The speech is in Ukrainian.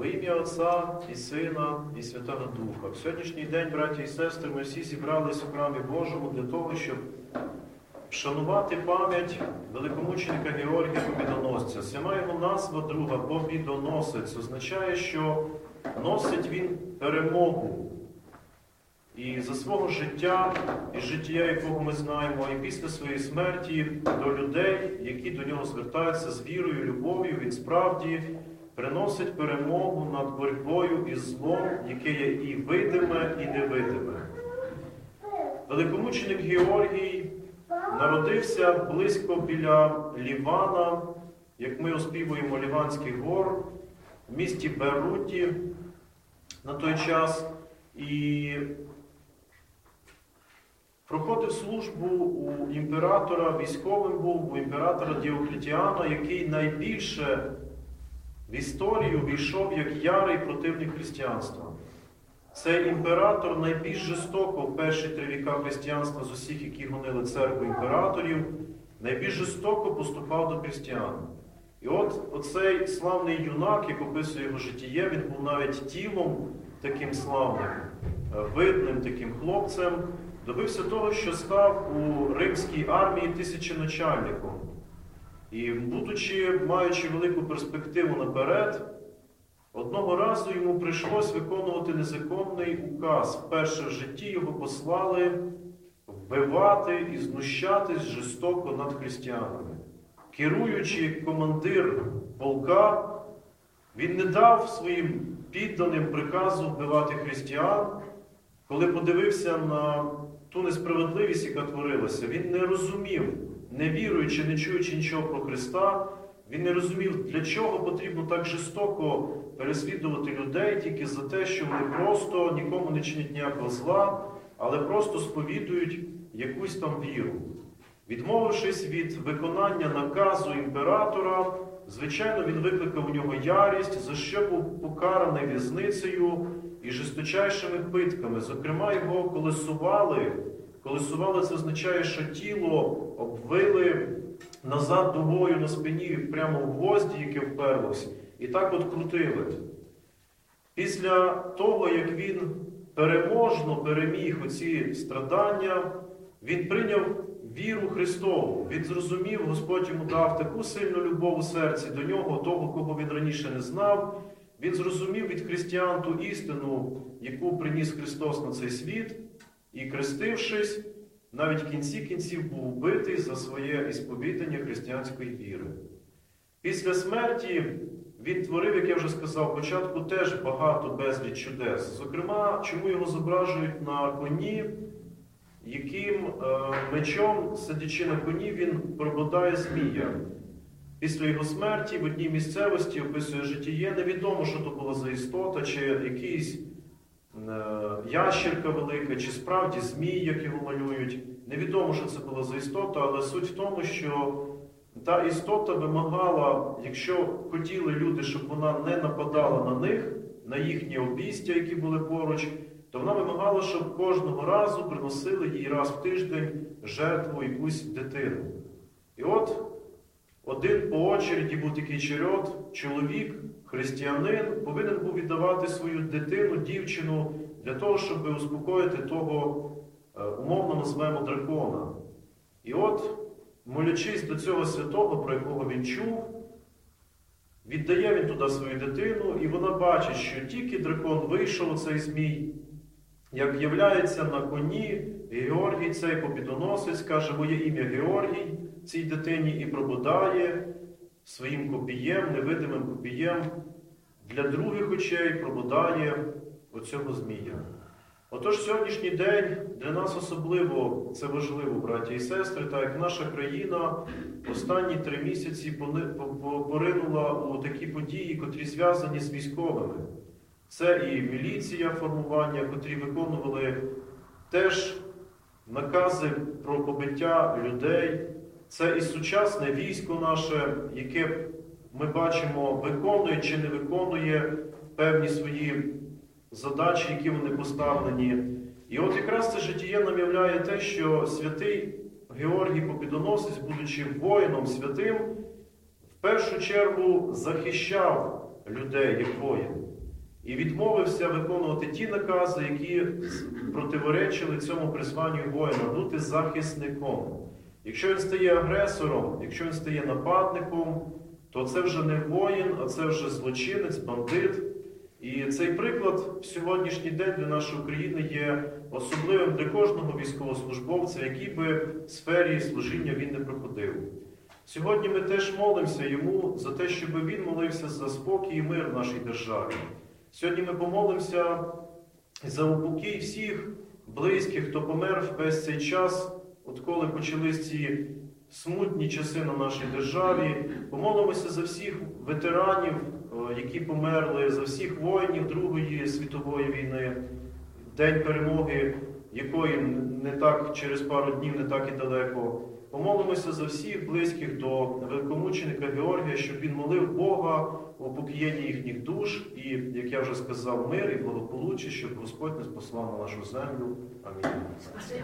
Во ім'я Отця і Сина, і Святого Духа. В сьогоднішній день, браті і сестри, ми всі зібрались у храмі Божому для того, щоб вшанувати пам'ять великомученика Георгія Побідоносця. Сама його назва друга Побідоносець означає, що носить він перемогу. І за свого життя, і життя, якого ми знаємо, і після своєї смерті до людей, які до нього звертаються з вірою, любов'ю, він справді приносить перемогу над боротьбою із злом, яке є і видиме, і невидиме. Великомученик Георгій народився близько біля Лівана, як ми оспівуємо Ліванських гор, в місті Беруті на той час, і проходив службу у імператора, військовим був у імператора Діоклетіана, який найбільше в історію війшов як ярий противник християнства. Цей імператор найбільш жорстоко в перші 3 віка християнства з усіх, які гонили церкву імператорів, найбільш жорстоко поступав до християн. І от оцей славний юнак, як описує його життя, він був навіть тілом таким славним, видним таким хлопцем, добився того, що став у римській армії тисяченачальником. І, маючи велику перспективу наперед, одного разу йому прийшлось виконувати незаконний указ. Вперше в житті його послали вбивати і знущатись жорстоко над християнами. Керуючи як командир полка, він не дав своїм підданим приказу вбивати християн. Коли подивився на ту несправедливість, яка творилася, він не розумів, не віруючи, не чуючи нічого про Христа, він не розумів, для чого потрібно так жорстоко переслідувати людей тільки за те, що вони просто нікому не чинять ніякого зла, але просто сповідують якусь там віру. Відмовившись від виконання наказу імператора, звичайно, він викликав у нього ярість, за що був покараний в'язницею і жорсточайшими питками. Зокрема, його колесували. Колесували – це означає, що тіло обвили назад дугою на спині прямо в гвозді, яке вперлось, і так от крутили. Після того, як він переможно переміг оці страдання, він прийняв віру Христову. Він зрозумів, Господь йому дав таку сильну любов у серці до нього, того, кого він раніше не знав. Він зрозумів від християн ту істину, яку приніс Христос на цей світ, і, хрестившись, навіть в кінці кінців був вбитий за своє ісповідання християнської віри. Після смерті він творив, як я вже сказав, початку теж багато безліч чудес. Зокрема, чому його зображують на коні, яким мечом, сидячи на коні, він прободає змія. Після його смерті в одній місцевості, описує житіє, невідомо, що то була за істота, чи якийсь ящерка велика, чи справді змій, як його малюють. Невідомо, що це була за істота, але суть в тому, що та істота вимагала, якщо хотіли люди, щоб вона не нападала на них, на їхні обійстя, які були поруч, то вона вимагала, щоб кожного разу приносили їй раз в тиждень жертву якусь дитину. І от один по очереді був такий черед, чоловік, християнин, повинен був віддавати свою дитину, дівчину, для того, щоб успокоїти того, умовно назвемо, дракона. І от, молячись до цього святого, про якого він чув, віддає він туди свою дитину, і вона бачить, що тільки дракон вийшов, оцей змій, як являється на коні, Георгій цей Побідоносець, каже, моє ім'я Георгій цій дитині, і пробудає своїм копієм, невидимим копієм, для других очей пробудає оцього змія. Отож, сьогоднішній день для нас особливо це важливо, браті і сестри, так як наша країна останні 3 місяці поринула у такі події, котрі зв'язані з військовими. Це і міліція формування, котрі виконували теж накази про побиття людей. Це і сучасне військо наше, яке ми бачимо, виконує чи не виконує певні свої задачі, які вони поставлені. І от якраз це життя нам являє те, що святий Георгій Побідоносець, будучи воїном святим, в першу чергу захищав людей як воїн. і відмовився виконувати ті накази, які противоречили цьому призванню воїна – бути захисником. Якщо він стає агресором, якщо він стає нападником, то це вже не воїн, а це вже злочинець, бандит. І цей приклад в сьогоднішній день для нашої країни є особливим для кожного військовослужбовця, в якій би сфері служіння він не проходив. Сьогодні ми теж молимося йому за те, щоб він молився за спокій і мир в нашій державі. Сьогодні ми помолимося за упокій всіх близьких, хто помер весь цей час, от коли почались ці смутні часи на нашій державі. Помолимося за всіх ветеранів, які померли, за всіх воїнів Другої світової війни, День перемоги, якої не так через пару днів, не так і далеко. Помолимося за всіх близьких до великомученика Георгія, щоб він молив Бога у упокоєнні їхніх душ і, як я вже сказав, мир і благополуччя, щоб Господь нас послав на нашу землю. Амінь.